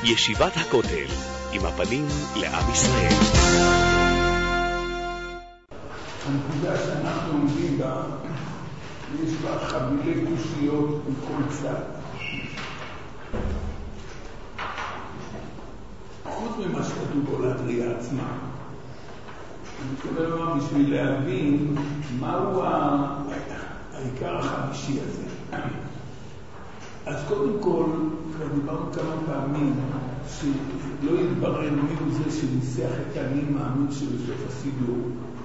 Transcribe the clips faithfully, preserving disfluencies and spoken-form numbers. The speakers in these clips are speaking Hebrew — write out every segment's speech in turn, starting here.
ישיבת הכותל, עם הפנים לעם ישראל. הנקודה שאנחנו עומדים בה, יש בה חבילי קושיות מכל צד. חוץ ממה שכתוב בו להתריע עצמה. אני מתכוון לומר בשביל להבין מהו העיקר החמישי הזה. אז קודם כל, כבר דיברנו כמה פעמים שלא יתברר מי הוא זה שניסח את אני מאמין שבסוף הסידור.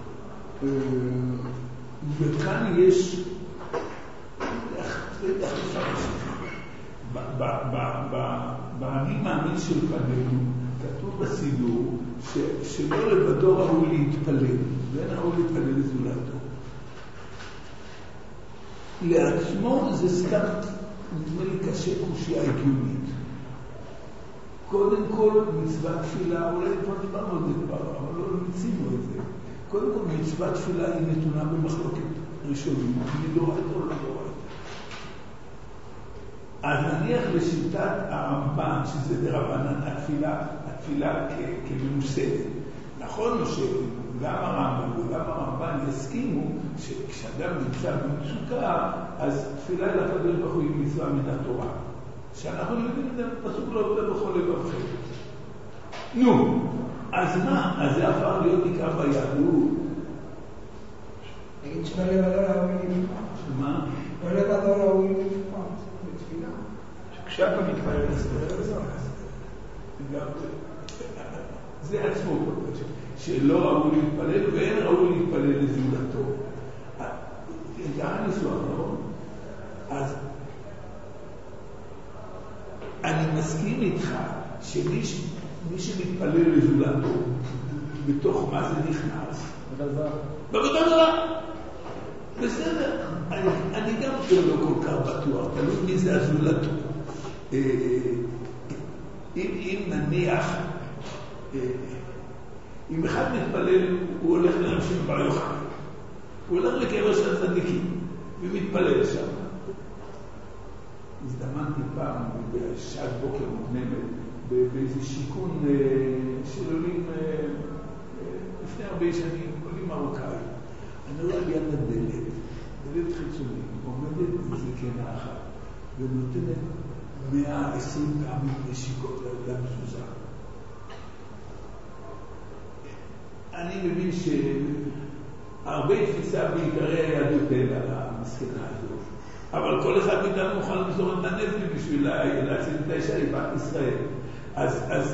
וכאן יש איך לפרש באני מאמין של פנינו כתוב בסידור שלא לבדו ראוי להתפלל, ואין ראוי להתפלל לזולתו. לעצמו זה סתם נדמה לי קשה קושיה הגיונית. קודם כל מצוות תפילה, אולי פה דיברנו על זה כבר, אבל לא מצינו את זה. קודם כל מצוות תפילה היא נתונה במחלוקת ראשונים, היא לא ראית או לא ראית. אז נניח לשיטת הרמב"ן, שזה דרבנן, התפילה, התפילה כממוסדת. נכון שגם הרמב"ן וגם הרמב"ן יסכימו שכשאדם נמצא במצוקה, אז תפילה אל הקדוש ברוך הוא היא מצווה מן התורה. שאנחנו יודעים את זה, פסוק לא עובדה בכל לבבכם. נו, אז מה? אז זה הפך להיות עיקר ביהדות. נגיד שלא לבדו ראוי לבחון. מה? לא לבדו ראוי לבחון. זה תפילה. כשאתה מתפלל לסדר לזה, זה עצמו כל שלא ראוי להתפלל ואין ראוי להתפלל לזולתו. זה הניסוח, נכון? אז אני מסכים איתך שמי שמתפלל לזולתו, בתוך מה זה נכנס? בבית זרה. בסדר. אני גם לא כל כך בטוח, תלוי מי זה הזולתו. אם נניח, אם אחד מתפלל, הוא הולך לאנשים בר יוחנן. הוא הולך לקבר של הצדיקים, ומתפלל שם. הזדמנתי פעם בשעת בוקר מוקדמת, באיזה שיכון של עולים לפני הרבה שנים, עולים מרוקאים. אני רואה ליד הדלת, דלת חיצונית, עומדת זקנה אחת, ונותנת מאה ועשרים פעמים נשיקות למזוזה. אני מבין שהרבה תפיסה בעיקרי היהדות אל על המסכנה הזאת, אבל כל אחד מאיתנו מוכן למסור את הנפש בשביל להציל את האישה, היא בת ישראל. אז, אז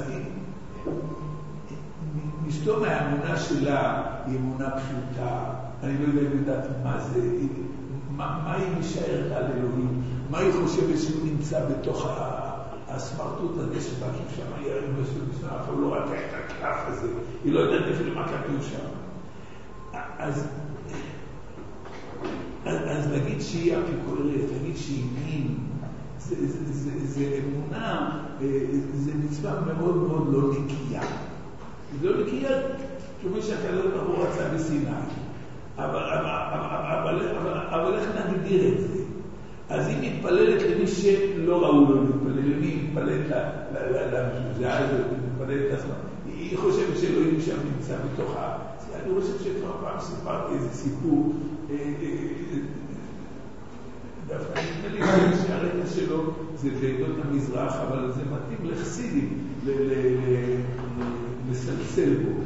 נשתום מהאמונה שלה היא אמונה פשוטה, אני לא יודע אם יודעת מה זה, מה, מה היא משארת על אלוהים, מה היא חושבת שהוא נמצא בתוך הסמרטוט הזה שבאנו שם, היא הרי בסוף אבל לא רק את הקלף הזה, היא לא יודעת אפילו מה כתוב שם. אז, אז, אז נגיד שהיא אפיקורית, נגיד שהיא מין, זה, זה, זה, זה אמונה, זה מצווה מאוד מאוד לא נקייה. זה לא נקייה כמו שהקדוש ברוך הוא רצה בסיני. אבל, אבל, אבל, אבל, אבל איך נגדיר את זה? אז היא מתפללת למי שלא ראו לו להתפלל, למי היא מתפללת למזוזה הזאת, היא מתפללת לעצמה. היא חושבת שאלוהים שם נמצא בתוך ה... אני חושב שכבר פעם סיפרתי איזה סיפור, דווקא נתנה לי שהרקע שלו זה בעדות המזרח, אבל זה מתאים לחסידים לסלסל בו.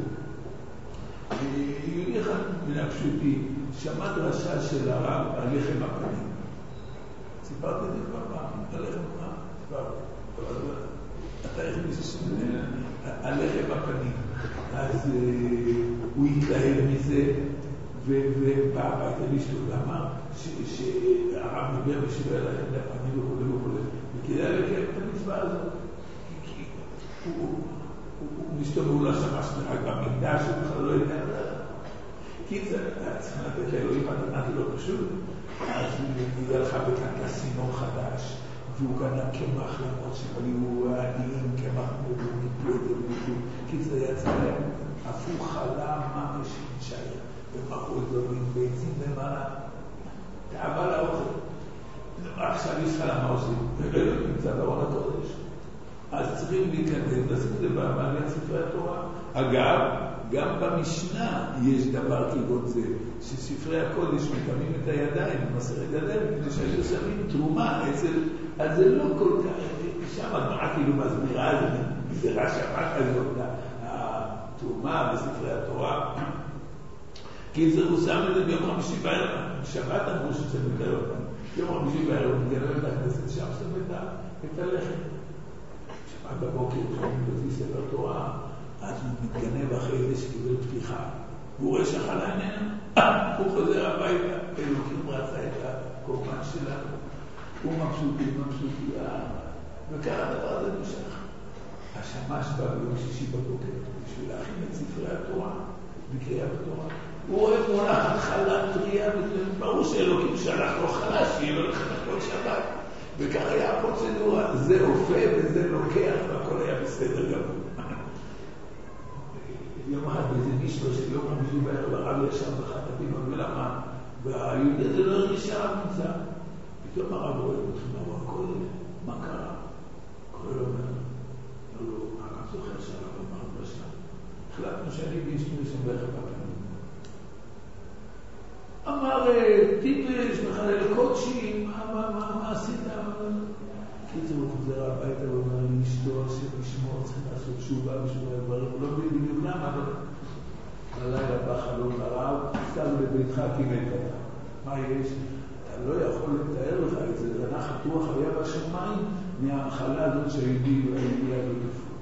יהודי אחד מן הפשוטים שמע דרשה של הרב על לחם הפנים. סיפרתי את זה כבר פעם, על לחם הפנים, סיפרתי. אתה איך מסתכל על לחם הפנים. אז הוא התלהב מזה ובא הביתה לאשתו ואמר שהרב דיבר בשביל הלחם הפנים וכו' וכו'. וכדאי לקיים את המצווה הזאת. כי הוא מסתובב לא שמע שרק במקדש ובכלל לא יודע כי זה צריכים לתת לאלוהים מתנה לא פשוט. אז היא הלכה וקנתה סינור חדש והוא קנה קמח למרות שהיו עניים קמח ומתפלט כי זה יצא להם הפוך חלה ממש נשאר ומחו את זה ביצים למעלה תאווה לאוכל. עכשיו יש לך למה עושים, ובאמת נמצא בארון הקודש. אז צריך צריכים להיכנס, לשים את זה במעלה ספרי התורה. אגב, גם במשנה יש דבר כגון זה, שספרי הקודש מקמים את הידיים במסכת ידיים, כדי שהיו שמים תרומה אצל, אז זה לא כל כך, שם הגמרא כאילו מסבירה, זה גזירה שמה כזאת, התרומה בספרי התורה, כי זה הוא שם את זה ביום חמישי בערב, שבת אמרו שזה מגלה אותם, יום חמישי בערב מגלה את הכנסת, שם שם את הלחם. שבת בבוקר, כשאני מביא ספר תורה, אז הוא מתגנב אחרי זה שקיבל פתיחה, והוא רואה שהחלה איננה, הוא חוזר הביתה, אלוקים רצה את הקורבן שלנו, הוא מבסוטי, מבסוטי, וככה הדבר הזה נמשך. השמש בא ביום שישי בבוקר, בשביל להכין את ספרי התורה, בקריאת התורה, הוא רואה מונחת חלה טריה, ברור שאלוקים שלח לו חלה, שיהיה לו לחנך כל שבת, וכך היה הפרוצדורה, זה אופה וזה לוקח, והכל היה בסדר גמור. יום אחד באיזה מישהו של יום חמישי בערב הרב ישב באחת הפינות ולמד, והיהודי הזה לא הרגיש שהרב נמצא. פתאום הרב רואה אותך, הוא הכל, מה קרה? קורא לו אומר, לא, הרב זוכר שהרב אמר בשם. החלטנו שאני ואשתי נשם בערב הפנים. אמר, טיפש, מחלל קודשים, מה עשית? קיצור, הוא חוזר הביתה ואומר לי, אשתו, שתשמור, צריכים לעשות תשובה בשביל הדברים, הוא לא מבין בדיוק למה, אבל הלילה בא חלום הרב, סתם בביתך כמעט אתה. מה יש? אתה לא יכול לתאר לך את זה, זה נח התרוח היה בשמיים מהמחלה הזאת שהיהודי היה בגפו.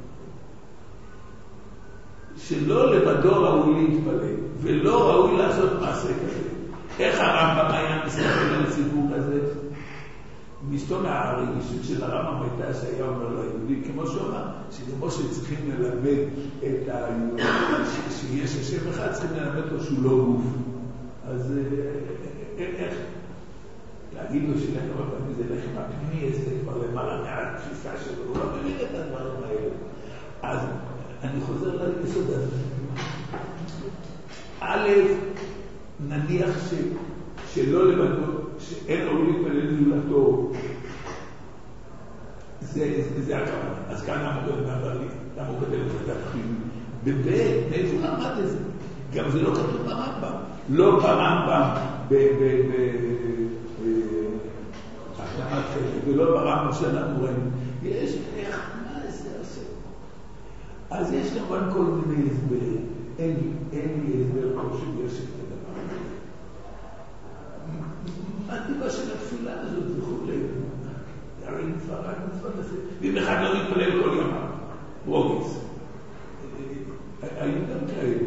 שלא לבדו ראוי להתפלל, ולא ראוי לעשות מעשה כזה. איך הרמב"ם היה מסתכל על ציבור כזה? מסתום הרגישות של הרמב"ם הייתה שהיה אומר ליהודי, כמו שאומר, שכמו שצריכים ללמד את היהודי, שיש השם אחד, צריכים ללמד לו שהוא לא גוף. אז איך? להגיד לו שלך הרבה פעמים זה לחם הפנימי, זה כבר למעלה מהתפיסה שלו, הוא לא מבין את הדברים האלה. אז אני חוזר ליסוד הזה. א', נניח ש... שלא לבדו, שאין ראוי להתפלל לזולתו, זה, זה הכוונה. אז כאן למה הוא כתב את התחתים? בבית, מאיפה למד את זה? גם זה לא כתוב ברמב"ם. לא ברמב"ם, ולא ברמב"ם שאנחנו רואים. יש איך, מה זה עושה? אז יש כמובן כל מיני הסברים. אין לי הסבר כל שיש את הדבר הזה. מה הטיבה של התפילה הזאת וכו'? הרי נפרד, נפרד לזה. ואם אחד לא מתפלל כל יום, רוגז. היו גם כאלה.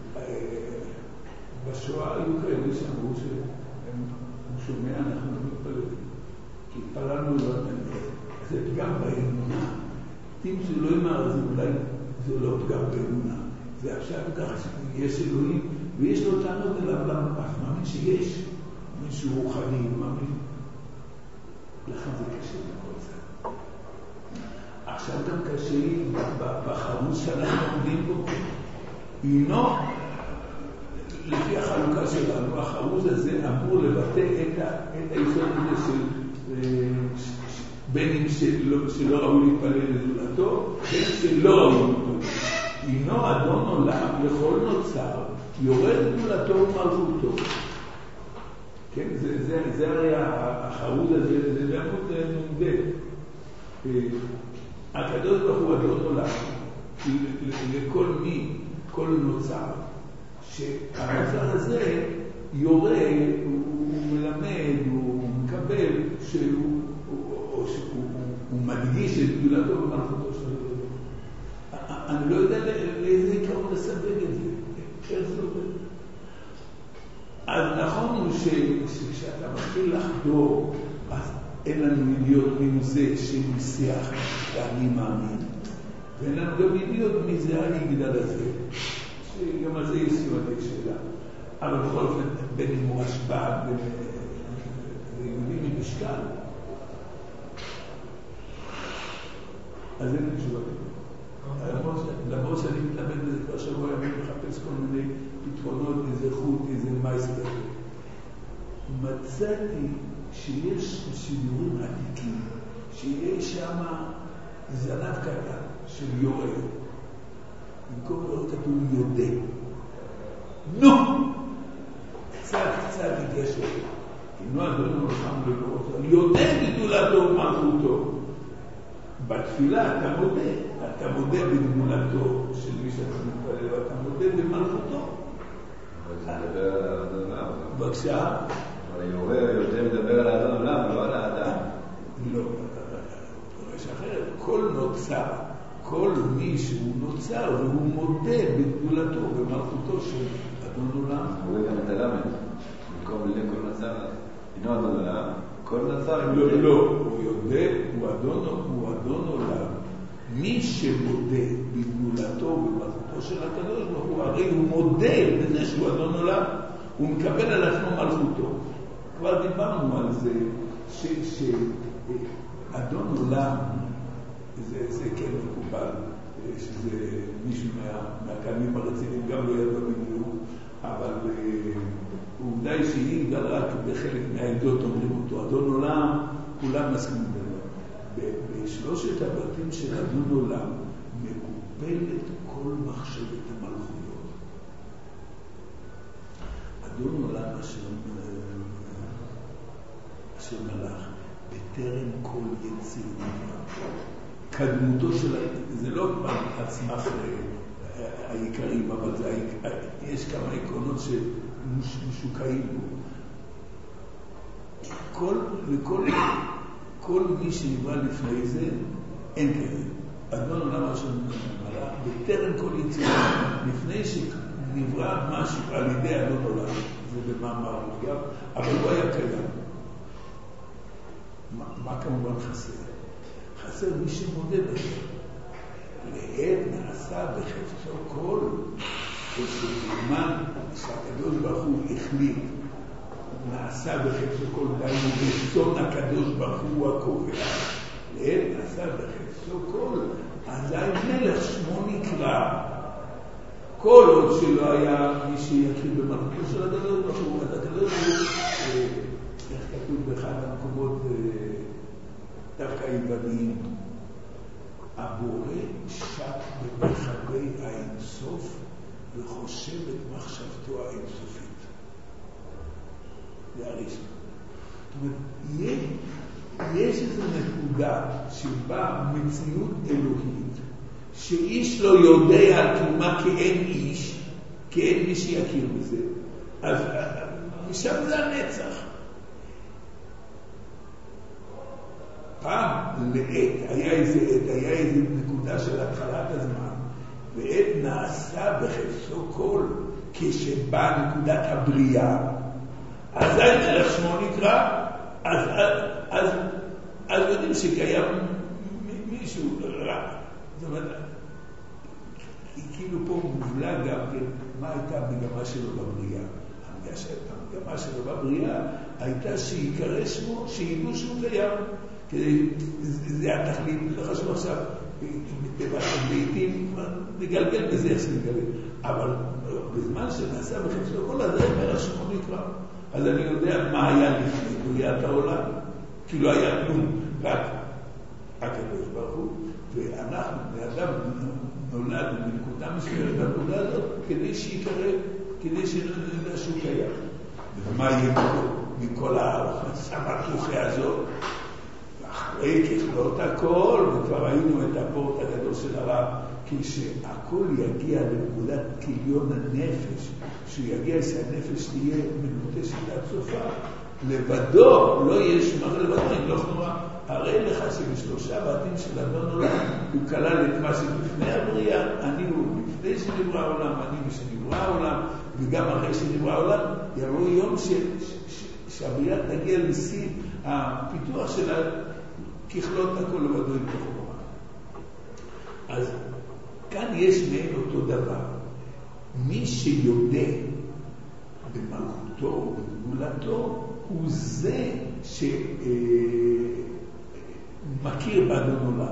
בשואה היו כאלה שאמרו שהוא שומע, אנחנו לא מתפללים. כי התפללנו לא נניח. זה פגם באמונה. אם זה לא אמר, זה אולי זה לא פגם באמונה. זה עכשיו ככה שיש אלוהים, ויש לו טענות אליו למה. מאמין שיש. מישהו רוחני, מאמין. לכן זה קשה לכל זה. עכשיו גם קשה בחרוץ שאנחנו עומדים בו. אינו, לפי החלוקה שלנו, החרוץ הזה אמור לבטא את היסוד הזה של בין אם שלא ראוי להתפלל לזולתו, בין שלא ראוי להתפלל. אינו אדון עולם לכל נוצר, יורד גדולתו ומלכותו. כן, זה, זה, זה הרי החרוז הזה, זה בעמוד נוגד. הקדוש ברוך הוא אדון עולם, לכל מי, כל נוצר, שהנוצר הזה יורה, הוא מלמד, הוא מקבל, שהוא, או שהוא מדגיש את גדולתו ומלכותו של אלוהים. אני לא יודע לאיזה עיקרון לסווג את זה, איך זה עובד. אז נכון הוא שכשאתה מתחיל לחדור, אז אין לנו ידיעות מי זה שמשיח ואני מאמין. ואין לנו גם ידיעות מי זה היגדל הזה, שגם על זה יש סימני שאלה. אבל בכל אופן, בין אם הוא השפעה, בין יהודים ממשקל. אז אין לי תשובה. למרות שאני מתלמד בזה כבר שבוע ימים, מחפש כל מיני פתרונות, איזה חוט, איזה מייסטר. מצאתי שיש שידורים עתיקים, שיש שם זנב קטן של יורה. במקום יורה כתוב יודע. נו! קצת קצת התיישב. אינו אדונו לחם לבורותו. יודע בגדולתו ומלכותו. בתפילה אתה מודה. אתה מודה בגדולתו של מי שאתה מתפלל, ואתה מודה במלכותו. אבל זה מדבר על האדון עולם. בבקשה. אבל היורה יותר מדבר על האדון עולם, לא על האדם. לא. יש אחרת. כל נוצר, כל מי שהוא נוצר, והוא מודה בגדולתו, במלכותו של אדון עולם. הוא רואה גם את הלמד. במקום לידי כל נוצר, אינו אדון עולם. כל נוצר... לא, לא. הוא יודע, הוא אדון, הוא אדון עולם. מי שמודה בגדולתו ובמלכותו של הקדוש ברוך הוא, הרי הוא מודה בזה שהוא אדון עולם, הוא מקבל על עצמו מלכותו. כבר דיברנו על זה שאדון עולם זה, זה כן מקובל, שזה מישהו מה, מהקיימים הרציניים גם לא ידע בדיוק, אבל עובדה היא שהיא גם רק בחלק מהעדות אומרים אותו אדון עולם, כולם מסכימים בזה. בשלושת הבתים של אדון עולם מקופלת כל מחשבת המלכויות. אדון עולם אשר, אשר מלך בטרם כל יציר קדמותו של, זה לא עצמך העיקרים, אבל זה, יש כמה עקרונות שמשוקעים בו. כל, לכל כל מי שנברא לפני זה, אין כזה. אדון עולם אשר מלך, בטרם כל יצירה, לפני שנברא משהו על ידי אדון עולם, זה במאמר מוסגר, אבל הוא היה קיים. מה, מה כמובן חסר? חסר מי שמודה בזה. לעת נעשה בחפצו כל, כשזמן שהקדוש ברוך הוא החליט, נעשה בחפצו כל דיינו, רצון הקדוש ברוך הוא הקובע. לעת נעשה בחפצו כל, אזי מלך שמו נקרא. כל עוד שלא היה מי שיתחיל במלכותו של הקדוש ברוך הוא, אז הקדוש ברוך הוא, איך כתוב באחד המקומות דווקא היווניים, הבורא שט במרחבי האינסוף וחושב את מחשבתו האינסופית. זה הראשון. זאת אומרת, יש איזו נקודה שבה מציאות אלוהית, שאיש לא יודע על תרומה כי אין איש, כי אין מי שיכיר בזה, אז משם זה הנצח. פעם לעת, היה איזה עת, היה איזה נקודה של התחלת הזמן, ועת נעשה בחפצו כל, כשבא נקודת הבריאה, אז מלך שמו נקרא, אז, אז, אז יודעים שקיים מישהו רע. זאת אומרת, כאילו פה מובלע גם כן, מה הייתה המגמה שלו בבריאה? המגמה שלו בבריאה הייתה שיקרא שמו, שידעו שהוא קיים. כדי, זה התכלית, לא חשוב עכשיו, בטבע הביתים, נגלגל בזה איך שנגלגל. אבל בזמן שנעשה בחפצו כל הזה, מלך שמו נקרא. אז אני יודע מה היה לפני בריאת העולם, כי לא היה כלום, רק הקדוש ברוך הוא, ואנחנו, באדם, נולדנו בנקודה מסוימת בנקודה הזאת, כדי שיקרא, כדי שנדע שהוא קיים. ומה יהיה מכל הסמטוחה הזאת? אחרי ככלות הכל, וכבר ראינו את הפורט הגדול של הרב, כשהכל יגיע לנקודת כליון הנפש, שהוא יגיע שהנפש תהיה מנוטשת עד סופה, לבדו, לא יהיה שום אחר לבדו, אם לא נורא, הרי לך שבשלושה בתים של אדון עולם, הוא כלל את מה שלפני הבריאה, אני הוא לפני שנברא העולם, אני משנברא העולם, וגם אחרי שנברא העולם, יבוא יום ש, ש, ש, שהבריאה תגיע לשיא הפיתוח שלה, ככלות הכל לבדו עם תחומה. אז כאן יש מעין אותו דבר. מי שיודע במלכותו ובגדולתו הוא זה שמכיר באדון עולם.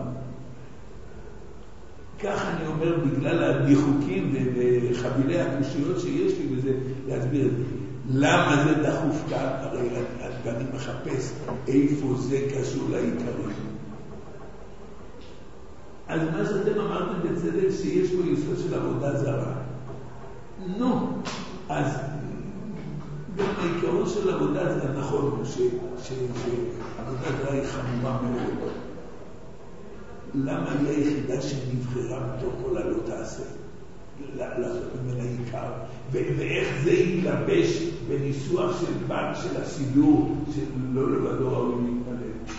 כך אני אומר בגלל הדיחוקים וחבילי הקושיות שיש לי וזה להסביר את זה. למה זה דחוף כאן? הרי אני מחפש איפה זה קשור לעיקרים. אז מה שאתם אמרתם בצדק שיש פה יסוד של עבודה זרה. נו, אז גם העיקרון של עבודה זה נכון, שעבודה זרה היא חמורה מאוד. למה היא היחידה שנבחרה בתוך כל הלא תעשה? לעשות ממנה עיקר. ואיך זה יתלבש בניסוח של בנק של הסידור, שלא לבדו ראוי להתפלל.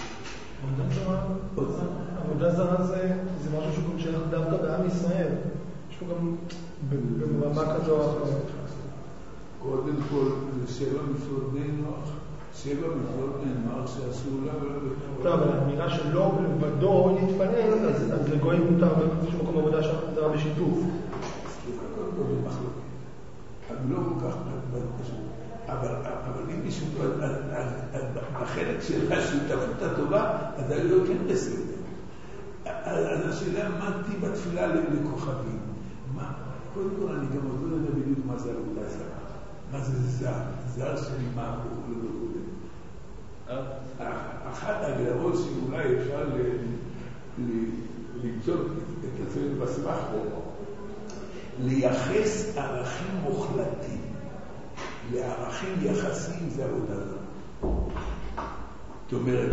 עבודה זרה זה משהו שגם שייך דווקא בעם ישראל. יש פה גם במאבק כזו או אחרת. קודם כל, זה שבע מצוות בני נוח. שבע מצוות בני נוח שעשו לה... לא, אבל האמירה שלא לבדו להתפלל, אז לגויים מותר באיזשהו מקום עבודה זרה בשיתוף. סליחה, קודם כל זה מחלוקת. אבל לא כל כך פשוט. אבל אם מישהו בחלק של השותפות הטובה, אז היה לא כן בסדר. אז השאלה, מה טיב התפילה לכוכבים? מה? קודם כל אני גם עוד לא יודע בדיוק מה זה עבודה זרה. מה זה זר? זר שנאמר וכו' וכו'. אחת ההגדרות שאולי אפשר למצוא את עצמנו בסמך פה, לייחס ערכים מוחלטים לערכים יחסיים זה עבודה זרה. זאת אומרת,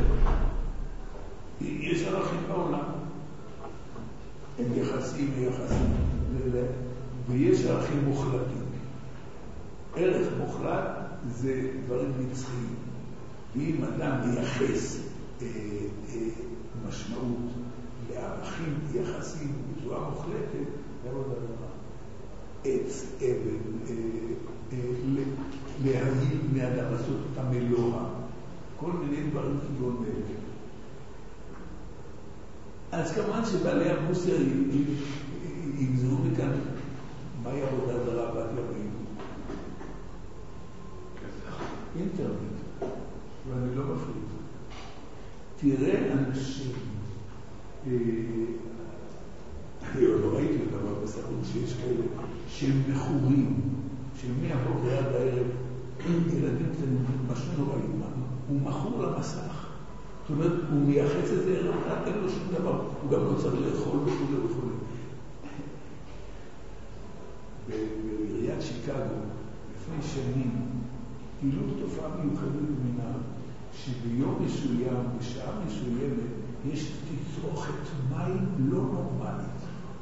יש ערכים בעולם, הם יחסיים ויחסיים, ויש ערכים מוחלטים. ערך מוחלט זה דברים נצחיים. ואם אדם מייחס אה, אה, משמעות לערכים יחסיים בצורה מוחלטת, זה עבודה זרה. עץ, אבן, אה, אה, להגיד בני אדם, לעשות אותם אלוה, כל מיני דברים כגון אלה. אז כמובן שבעלי המוסר יגזרו מכאן מהי עבודה זרה בת ימים. אינטרנט, ואני לא מפריד. תראה אנשים, אני עוד לא ראיתי אותם, אבל בסדר שיש כאלה, שהם מכורים, שמהבוקר עד הערב, ילדים קטנים, משהו נוראי, הוא מכור למסך. זאת אומרת, הוא מייחס את זה, אין לו שום דבר, הוא גם לא צריך לאכול וכו' וכו'. בעיריית שיקגו, לפני שנים, גילו תופעה מיוחדת במינה, שביום מסוים, בשעה מסוימת, יש תצרוכת מים לא נורמלית.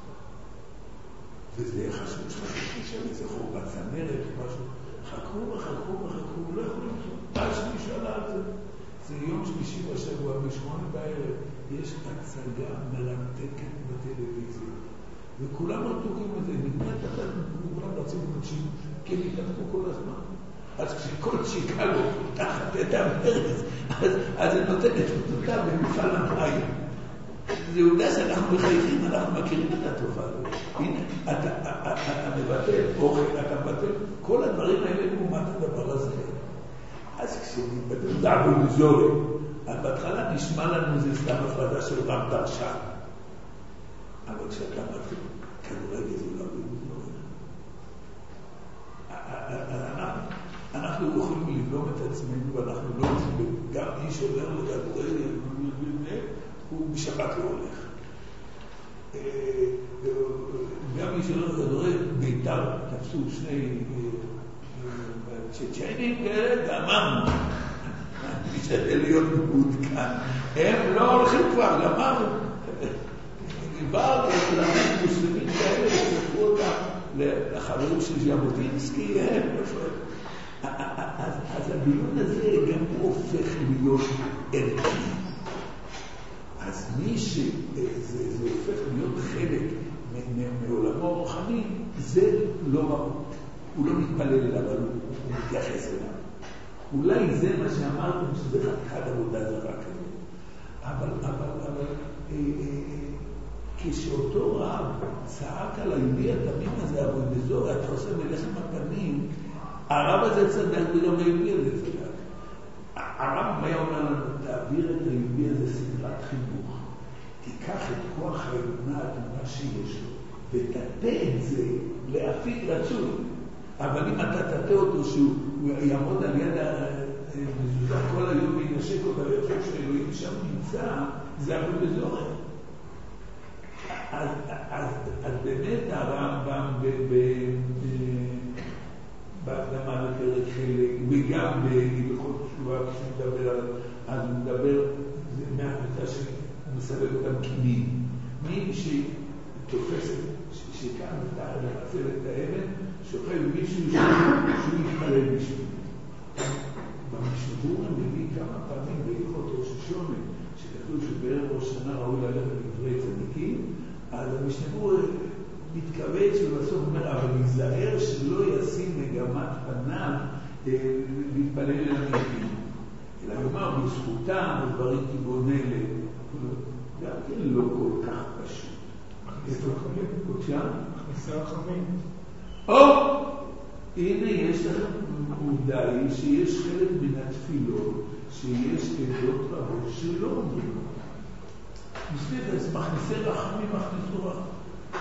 וזה חשוב שחשוב שם איזה חור בצנרת, משהו. חכו וחכו וחכו, לא יכולים לעשות. מה שמישהו עלה על זה? זה יום שלישי בשבוע, בשמונה בערב, יש הצגה מרתקת בטלוויזיה. וכולם רתוקים את זה, נגמרת אחת, וכולם רצים בשימוש, כי הם התנתקו כל הזמן. אז כשכל שיקגו תחת את המרץ, אז זה נותן את אותה במפעל המים. זה עובדה שאנחנו מחייכים, אנחנו מכירים את התופעה. הנה, אתה מבטל אוכל, אתה מבטל, כל הדברים האלה לעומת הדבר הזה. אז כשנתבטל דעבו מזורי, אז בהתחלה נשמע לנו זה סתם הפרדה של רב דרשן. אבל כשאתה מבטל, כדורגל זה לא בגלל. אנחנו יכולים לבלום את עצמנו, ואנחנו לא רוצים, גם איש אומר לכדורגל, הוא בשבת לא הולך. גם מי שלא לכדורגל, ביתר, תפסו שני צ'צ'נים כאלה, ואמרנו, משתדל להיות מעודכן. הם לא הולכים כבר, גמרנו. דיבר להם מוסלמים כאלה, שפרו אותם לחברים של ז'בוטינסקי, הם אז הדיון הזה גם הופך להיות ערכי. אז מי שזה הופך להיות חלק מעולמו הרוחני, זה לא ראוי. הוא לא מתפלל אליו, אבל הוא מתייחס אליו. אולי זה מה שאמרתם, שזה חתיכת עבודה זרה כזה. אבל, אבל, אבל, כשאותו רב צעק על היהודי התמים הזה, אבל בזור, אתה עושה מלחם הפנים, הרב הזה צדק וגם היהודי הזה צדק. הרב היה אומר לנו, תעביר את היהודי הזה סדרת חינוך, תיקח את כוח האמונה, התמונה שיש לו, ותתה את זה להפיק רצוי. אבל אם אתה תתה אותו שהוא יעמוד על יד המזוזה כל היום וינשק אותה ויחשוב שאלוהים שם נמצא, זה אבל בזורת. גם בהלכות תשובה, כשהוא מדבר על... אז הוא מדבר, זה מהקבוצה שהוא מסבב אותם כמין. מין שתופסת, שכאן מתחת לחצל את האבן, שוכב מישהו שהוא מתפלל בשביל. במשנבור הם מביא כמה פעמים בהלכות ראש השונה, שכתוב שבערב ראש שנה ראוי ללכת לדברי צדיקים, אז המשנבור מתכווץ ובסוף אומר, אבל ייזהר שלא ישים מגמת פניו להתפלל אל המתים. אלא יאמר, בזכותם ודברים כגון אלה, גם כן לא כל כך פשוט. איפה חמים? בבקשה? מכניסי רחמים. או! הנה יש לכם עובדה היא שיש חלק מן התפילות שיש עדות רבות שלא אומרים. מספיק, אז מכניסי רחמים, מכניסו רחמים.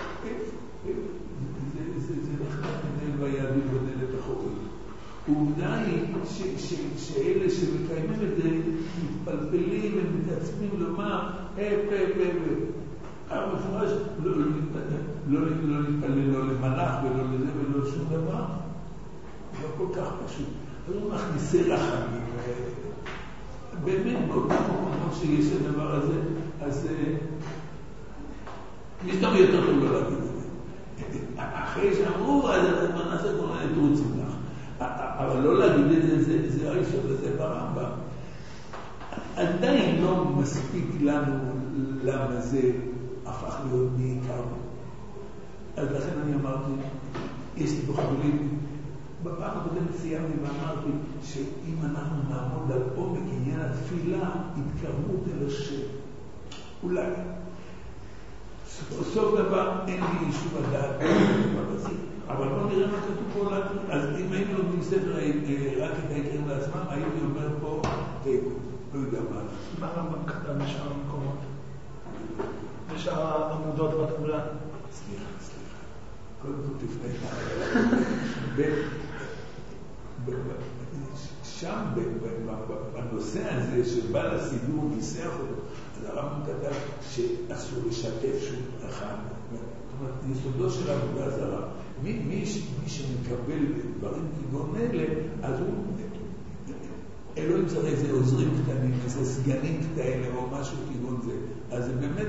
זה נחמד מנהל ביהדות בדלת אחורית. עובדה היא שאלה שמקיימים את זה מתפלפלים ומתעצמים לומר אה, פה, פה, פה. המפורש לא להתפלל לא למלאך ולא לזה ולא שום דבר. לא כל כך פשוט. אז הוא מכניסי רחמים. באמת, באותם מקומות שיש הדבר הזה, אז מסתום יותר טוב לא להגיד את זה. אחרי שאמרו, אז מה נעשה כל מיני תרוצים לך. אבל לא להגיד את זה, זה הראשון הזה ברמב"ם. עדיין לא מספיק לנו למה זה הפך להיות בעיקר. אז לכן אני אמרתי, יש לי פה חברים, בפעם הקודמת סיימתי ואמרתי שאם אנחנו נעמוד על עומק עניין התפילה, התקרבות אל השם. אולי. סוף דבר אין לי אישור לדעת אבל בואו נראה מה כתוב פה. אז אם היינו לומדים ספר רק את העיקרים לעצמם, הייתי אומר פה תיקו, לא יודע מה. מה רמב"ם כתב בשאר המקומות? בשאר העמודות בטבלה? סליחה, סליחה. קודם כל תפנה שם בנושא הזה שבא לסידור ניסח אותו, אז הרמב"ם כתב שאסור לשתף שום אחד. זאת אומרת, יסודו של עבודה זרה. מי, מי, מי שמקבל דברים כגון אלה, אז הוא, אלוהים צריך איזה עוזרים קטנים, איזה סגנים כאלה או משהו כגון זה. אז זה באמת,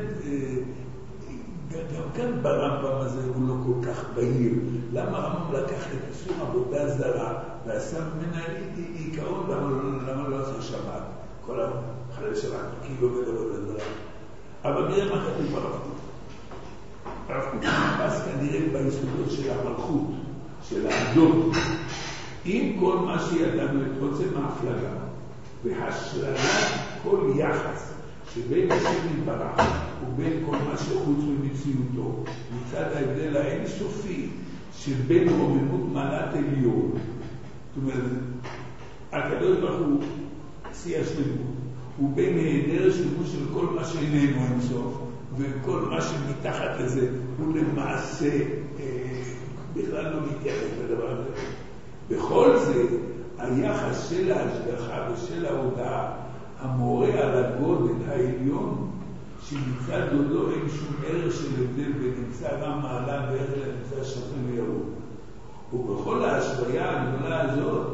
גם כאן ברמב"ם הזה הוא לא כל כך בהיר. למה הרמב"ם לקח את איסור עבודה זרה ועשה ממנה עיקרון, למה לא עשה שבת? כל החלל שבת, כאילו עובד עבודה זרה. אבל נראה מה כתוב ברמב"ם. הרב קוק נכנס כנראה ביסודות של המלכות, של האדות, עם כל מה שידענו את עוצם ההפלגה והשללת כל יחס שבין השם יתברך ובין כל מה שחוץ ממציאותו, מצד ההבדל האינסופי שבין רוממות מעלת עליון. זאת אומרת, הקדוש ברוך הוא שיא השלמות, ובין היעדר שלמות של כל מה שאיננו אינסוף, וכל מה שמתחת לזה הוא למעשה אה, בכלל לא מתייחס לדבר הזה. בכל זה, היחס של ההשגחה ושל ההודעה המורה על הגודל העליון, שמצד דודו אין שום ערך של הבדל ונמצא גם מעלה וערך לנמצא שכן וירוד. ובכל ההשוויה הגדולה הזאת,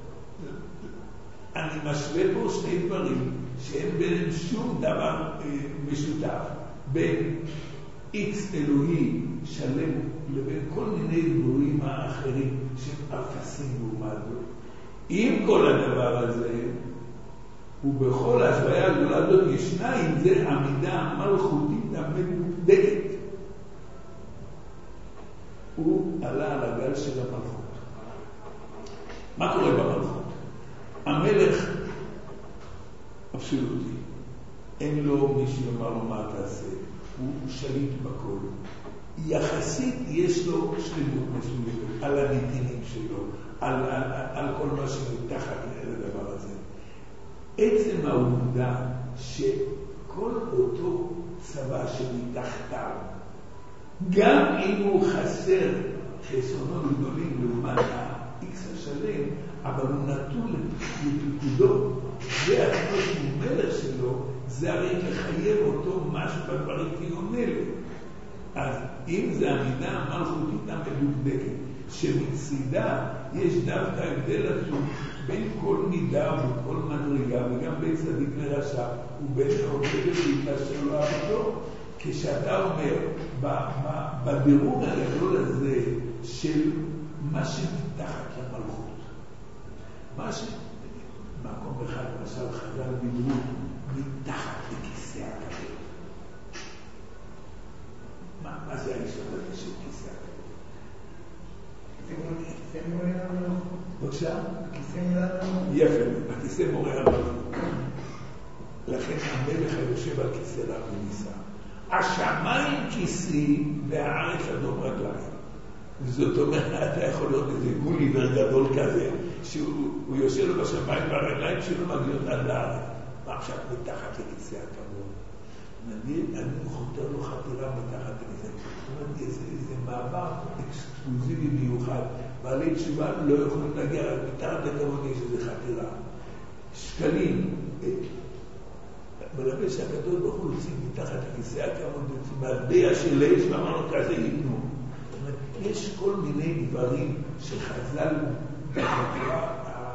אני משווה פה שני דברים שאין ביניהם שום דבר אה, משותף. בין איקס אלוהי שלם לבין כל מיני דבורים האחרים שהם אפסים לעומת זאת. עם כל הדבר הזה, ובכל ההשוואה הגדולה הזאת ישנה עם זה עמידה מלכותית המדוקדקת. הוא עלה על הגל של המלכות. מה קורה במלכות? המלך אבסולוטי. אין לו מי שיאמר לו מה תעשה, הוא שליט בכל. יחסית יש לו שלמות מסוימת על הנתינים שלו, על, על, על כל מה שמתחת לדבר הזה. עצם העובדה שכל אותו צבא שמתחתיו, גם אם הוא חסר חסרונות גדולים לעומת ה-X השלם, אבל הוא נתון לפיקודו, זה עצמו שהוא מלך שלו, זה הרי מחייב אותו משהו בדברים כיונל. אז אם זה עמידה המלכותית המדוקדקת, שמצידה יש דווקא הבדל עצום בין כל מידה וכל מדרגה, וגם בין צדיק לרשע, ובין עובד להתנשא לעבודו. כשאתה אומר, בדירוג הגדול הזה של מה שמתחת למלכות, מה ש... מקום אחד, למשל חז"ל דיברו מתחת לכיסא הכבוד. מה, מה זה היסוד הזה של כיסא הכבוד? הכיסא מורה על המלכות. בבקשה? הכיסא מורה על המלכות. יפה, הכיסא מורה על המלכות. לכן המלך היושב על כיסא רב ונישא. השמיים כיסי והארץ אדום רגליים. זאת אומרת, אתה יכול להיות איזה גוליבר גדול כזה, שהוא יושב לו בשמיים והרגליים שלו מגיעות עד לארץ. מה עכשיו מתחת לכיסא הכבוד? אני חותר לו חתירה מתחת לכיסא. זאת אומרת, זה מעבר אקסקלוזיבי מיוחד. בעלי תשובה לא יכולים להגיע, רק מתחת לכבוד יש איזו חתירה. שקלים, מלבש הקדוש ברוך הוא יוצאים מתחת לכיסא הכבוד, יוצאים מהטבע של אש, ואמרנו כזה ייתנו. יש כל מיני דברים שחז"ל בתורה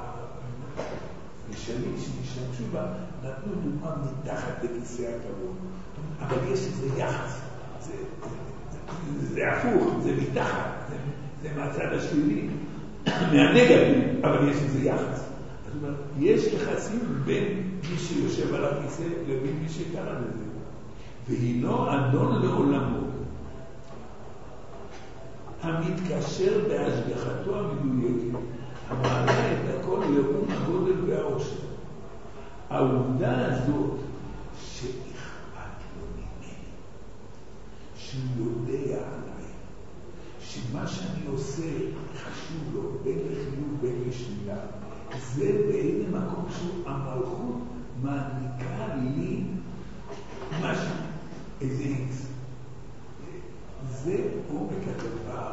המשנים שהשתמשו בה, נתנו דוגמה מתחת לכיסא הכבוד. אבל יש איזה יחס, זה, זה, זה הפוך, זה מתחת, זה, זה מהצד השלילי, מהנגטיב, אבל יש איזה יחס. זאת אומרת, יש יחסים בין מי שיושב על הכיסא לבין מי שקרא לזה. והינו אדון לעולמו, המתקשר בהשגחתו המדויקת, המעלה את הכל לאום הגודל והעושר. העובדה הזאת שאכפת לו ממני, שהוא יודע עליי, שמה שאני עושה חשוב לו בין לחיוב בין לשלילה, זה באיזה מקום שהוא המלכות מעניקה לי משהו, איזה איקס. זה עומק הדבר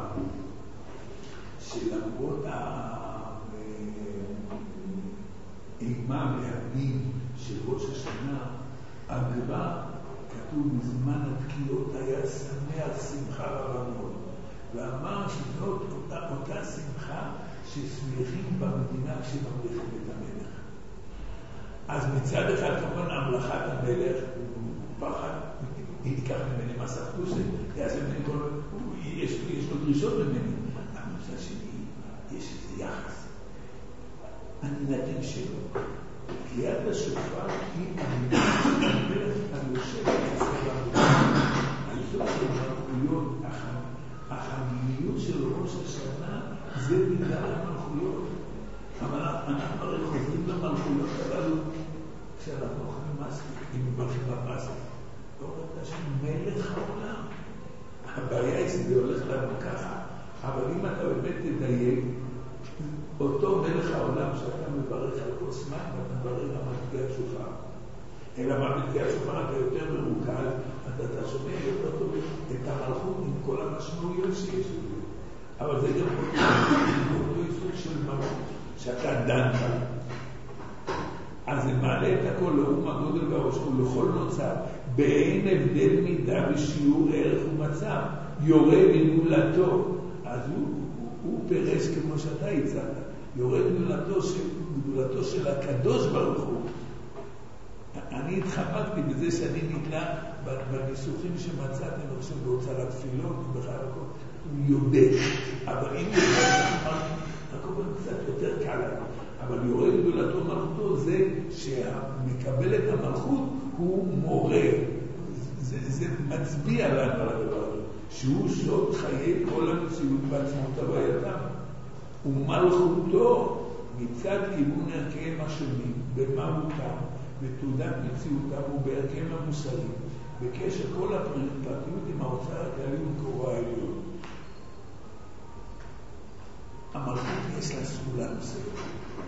שלמרות האימה והדין של ראש השנה, הגר"א כתוב בזמן התקיעות היה שמח שמחה רבה מאוד, ואמר שזאת אותה, אותה שמחה ששמחים במדינה כשממלכת את המלך. אז מצד אחד כמובן המלכת המלך פחד, היא תיקח ממני מסך פלוסי, יש לו דרישות ממני. אבל מצד שני, יש איזה יחס. אני נתן שלו. קריאת השופר היא המלך היושב בצבא. היסוד של מלכויות, החמיליות של ראש השנה, זה בגלל המלכויות. אבל אנחנו הרי חוזרים למלכויות הללו, כשאנחנו אוכלים מספיק, אם מברכים בפסק. לא ראית שמלך העולם. הבעיה היא שזה הולך לנו ככה, אבל אם אתה באמת תדייק, אותו מלך העולם שאתה מברך על כוס מים, ואתה מברך על מתקיעת שופר. אלא מה מתקיעת שופר אתה יותר מרוכז, אתה שומע יותר טוב את המלכות עם כל המשמעויות שיש לזה. אבל זה גם אותו יסוד של מלכות, שאתה דן בה. אז זה מעלה את הכל לאום הגודל והראש ולכל נוצר, באין הבדל מידה ושיעור ערך ומצב, יורד מגולתו. אז הוא, הוא, הוא פרש כמו שאתה הצעת, יורד מגולתו של, מגולתו של הקדוש ברוך הוא. אני התחמקתי בזה שאני נתלה בניסוחים שמצאתם עכשיו בהוצאת תפילות ובכלל הכל, הוא יודע. אבל אם הוא הכל קצת יותר קל לנו. אבל יורד גדולתו מלכותו זה שמקבל את המלכות הוא מורה. זה, זה מצביע לנו על הדבר הזה, שהוא סוד חיי כל המציאות בעצמות הווייתם. ומלכותו מצד כיוון ערכיהם השונים, במהותם, בתעודת מציאותם ובערכיהם המוסריים, בקשר כל הפרטיות עם האוצר הכללי ומקורו העליון. המלכות יש לה סגולה נוספת.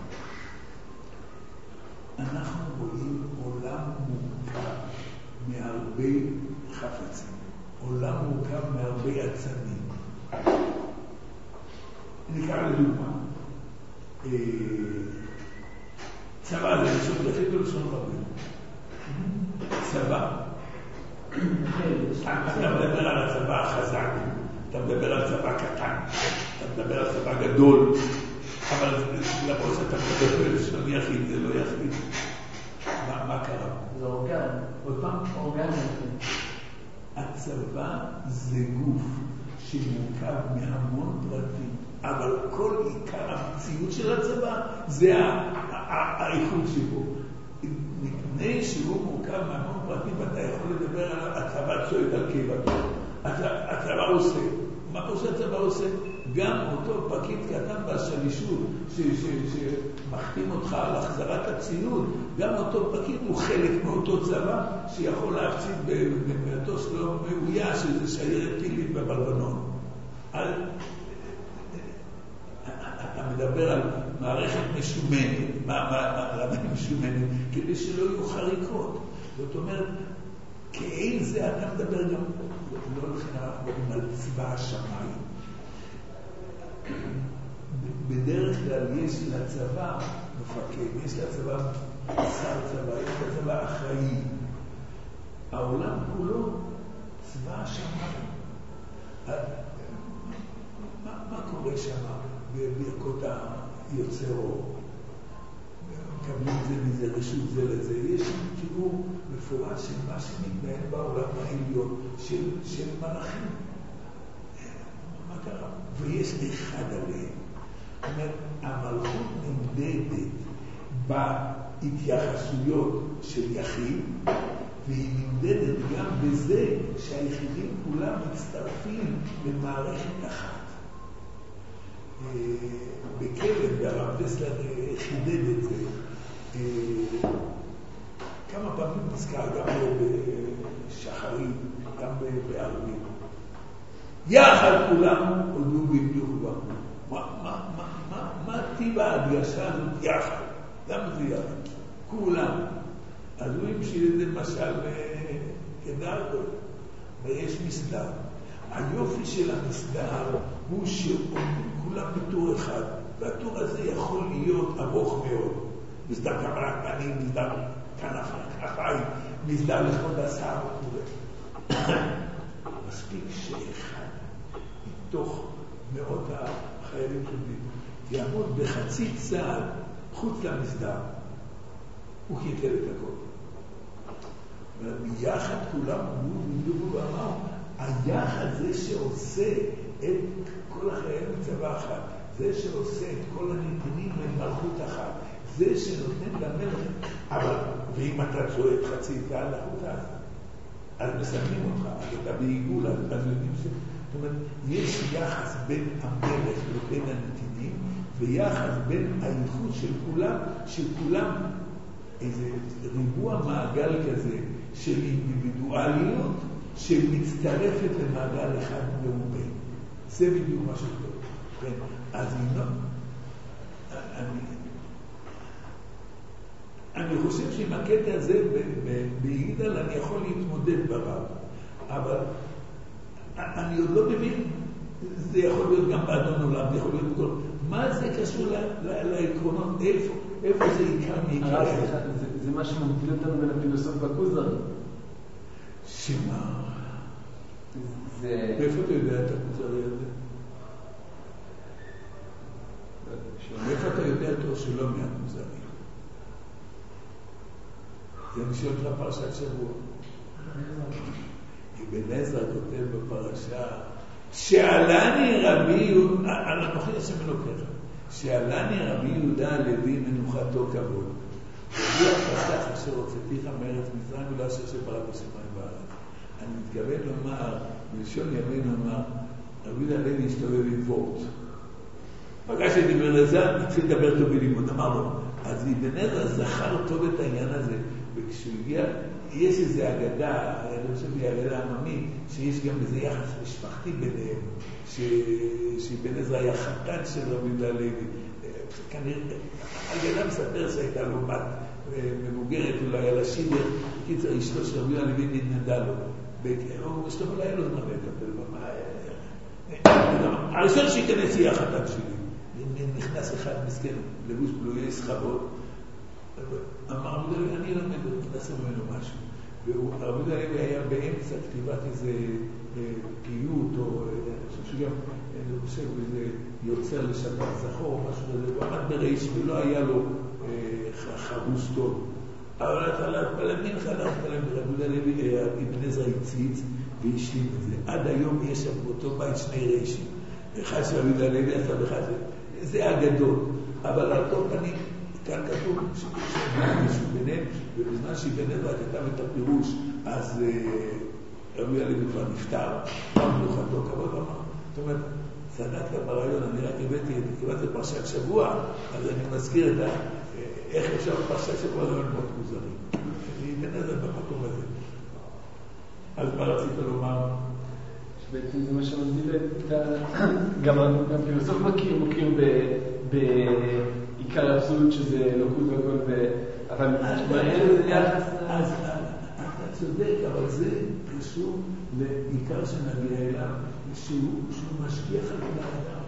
אנחנו רואים עולם מורכב מהרבה חפצים, עולם מורכב מהרבה עצמים. נקרא לדוגמה, צבא זה לשון יחיד ולשון רבים. צבא, אתה מדבר על הצבא החזק, אתה מדבר על צבא קטן, אתה מדבר על צבא גדול. אבל למרות שאתה מדבר בלשון יחיד, זה לא יחיד. מה, מה קרה? זה אורגן. עוד פעם? אורגן. הצבא זה גוף שמורכב מהמון פרטים, אבל כל עיקר המציאות של הצבא זה האיכות שבו. מפני שהוא מורכב מהמון פרטים, ואתה יכול לדבר על הצבא צועד על קיבתו. הצבא עושה. מה עושה הצבא עושה? גם אותו פקיד קטן בשלישות שמחתים אותך על החזרת הציוד, גם אותו פקיד הוא חלק מאותו צבא שיכול להפציד במטוס לא מאויה שזה שיירת טילים בבלבנון. אתה מדבר על מערכת משומנת, מערכת משומנת, כדי שלא יהיו חריקות. זאת אומרת, כאין זה אתה מדבר גם, לא לכן אנחנו מדברים על צבא השמיים. בדרך כלל יש לצבא מפקד, יש לצבא שר צבא, יש לצבא אחראי. העולם כולו צבא השמיים. מה, מה קורה שם בברכות היוצר אור? מקבלים זה מזה, רשות זה לזה. יש שם תיאור מפורש של מה שמתנהל בעולם העליון של, של מלאכים. מה קרה? ויש אחד עליהם. זאת אומרת, המלכות נמדדת בהתייחסויות של יחיד, והיא נמדדת גם בזה שהיחידים כולם מצטרפים למערכת אחת. בכלב, והרב דסלר חידד את זה, כמה פעמים נזכר, גם בשחרים, גם בערבים. יחד כולם הודו והמליכו בנו. מה, מה, מה, מה, מה טיב ההדגשה הזאת יחד? למה זה יחד? כולם. אז הוא המשיל את זה למשל כדארדו, ויש מסדר. היופי של המסדר הוא שכולם בתור אחד, והתור הזה יכול להיות ארוך מאוד. מסדר קבלת פנים, מסדר כנף כנפיים, מסדר לכבוד השר וכו'. מספיק שאחד מתוך מאות החיילים טובים יעמוד בחצי צעד חוץ למסדר, הוא קיטל את הכל. וביחד כולם נדבו ואמרו, היחד זה שעושה את כל החיילים בצבא אחד, זה שעושה את כל הנתינים למלכות אחת, זה שנותן למלך, אבל ואם אתה צועד חצי צעד לחוץ אז, אז מסמנים אותך, אז אתה בעיגול, אז יודעים ש... זאת אומרת, יש יחס בין המלך לבין הנתינים, ויחס בין הייחוד של כולם, שכולם איזה ריבוע מעגל כזה של אינדיבידואליות שמצטרפת למעגל אחד מעובה. זה בדיוק מה שקורה. כן, אז לא, אני, אני חושב שעם הקטע הזה בעידל אני יכול להתמודד ברב, אבל אני עוד לא מבין, זה יכול להיות גם באדון עולם, זה יכול להיות בכל... מה זה קשור לעקרונות? איפה? איפה זה עיקר מעיקר? זה מה שמוביל אותנו בין הפילוסוף והכוזרי. שמה? איפה אתה יודע את הכוזרי הזה? איפה אתה יודע אותו שלא מהכוזרי? זה אני שואל אותך פרשת שבוע. אבן עזרא כותב בפרשה, שאלני רבי יהודה, על הנוכחי השם אלוקיך, שאלני רבי יהודה הלוי מנוחתו כבוד. והוא הפתח אשר הוצאתיך מארץ מצרים ולא אשר שברא בשמיים בארץ. אני מתכוון לומר, בלשון ימינו אמר, רבי יהודה הלוי השתובב עם וורט. פגש את אבן עזרא, התחיל לדבר טוב בלימוד, אמר לו, אז אבן עזרא זכר טוב את העניין הזה, וכשהוא הגיע, יש איזו אגדה, אני חושב שהיא אגדה עממית, שיש גם איזה יחס משפחתי ביניהם, שאבן עזרא היה חתן של רבי יהודה הלוי. כנראה, אגדה מספר שהייתה לו בת מבוגרת, אולי היה לה שידר, קיצר אשתו של רבי יהודה הלוי נתנדה לו. הוא אשתו אולי לא זמן לטפל במה. הראשון שייכנס יהיה החתן שלי. נכנס אחד מסכן, לבוש בלויי סחבות, אמר, אני למד, נעשה ממנו משהו. והרב יהודה הלוי היה באמצע כתיבת איזה פיוט, או אני חושב שגם, אני חושב, איזה יוצר לשבת זכור, או משהו כזה, הוא עמד ברייש ולא היה לו חרוס טוב. אבל אתה להתפלל מנחה, להתפלל ברב יהודה הלוי, אבן עזרא הציץ והשלים את זה. עד היום יש שם באותו בית שני ריישים. אחד של רב יהודה הלוי, אחד אחד זה. זה הגדול. אבל על כל פנים, כאן כתוב שמישהו ביניהם, ובזמן שאבן עזרא כתב את הפירוש, אז רב יהודה הלוי כבר נפטר, פעם מלוכתו כבוד אמר. זאת אומרת, צדקת ברעיון, אני רק הבאתי את כמעט לפרשת שבוע, אז אני מזכיר את ה... איך אפשר בפרשת שבוע זה מאוד מוזרים. אני אבן עזרא במקום הזה. אז מה רצית לומר? שבעצם זה מה שמבדיל את ה... גם הפילוסוף מכיר, מכיר בעיקר האבסולוט שזה לוקות והכל, אבל מה אין לזה יחס? אז אתה צודק, אבל זה קשור לעיקר שנגיע אליו, שהוא משגיח על כל האדם.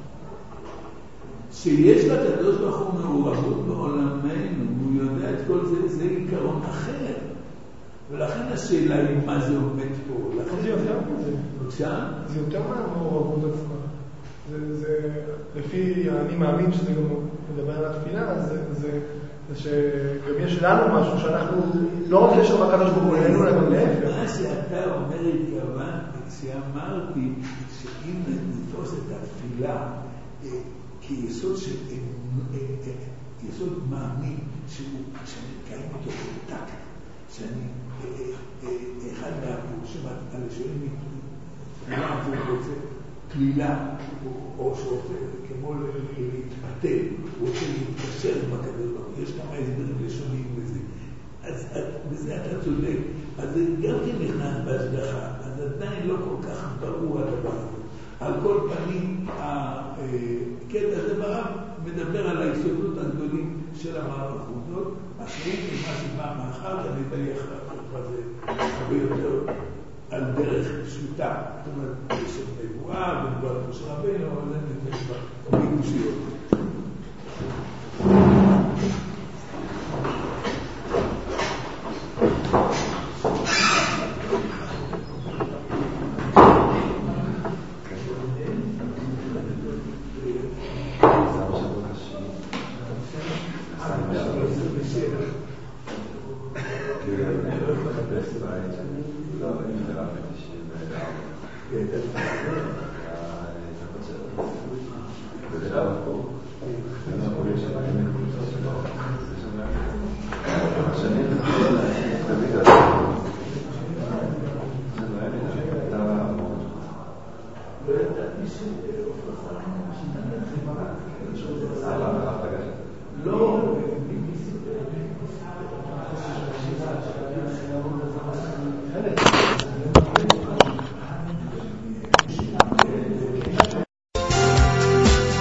שיש לקדוש ברוך הוא מעורבות בעולמנו, והוא יודע את כל זה, זה עיקרון אחר. ולכן השאלה היא מה זה עומד פה. זה יותר מזה. בבקשה? זה יותר מהמעורבות עצמה. זה, לפי אני מאמין שזה גם מדבר על התפילה, זה שגם יש לנו משהו שאנחנו, לא רק יש שם הקדוש ברוך הוא, אלינו להם להפך. מה שאתה אומר התכוונתי, שאמרתי שאם נתפוס את התפילה כיסוד של יסוד מאמין שאני קיים אותו בטקט, שאני אחד מהפירושים על שואלים תפילה הוא רוצה כלילה או שרוצה כמו להתפתל, הוא רוצה להתקשר עם הקדוש ברוך הוא, יש כמה הסברים לשונים בזה. אז בזה אתה צודק, אז זה גם כן נכנס בהשגחה, אז עדיין לא כל כך ברור הדבר הזה. על כל פנים, הקטע הזה ברב מדבר על היסודות הגדולים של המערכות, השני מה שבא מאחר, אני אתן לך כבר זה הרבה יותר על דרך פשוטה. זאת אומרת, יש את נבואה, ונבואה של רבינו, אבל זה נתן כבר מיגושיות.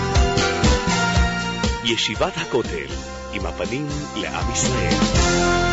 ישיבת הכותל, עם הפנים לעם ישראל.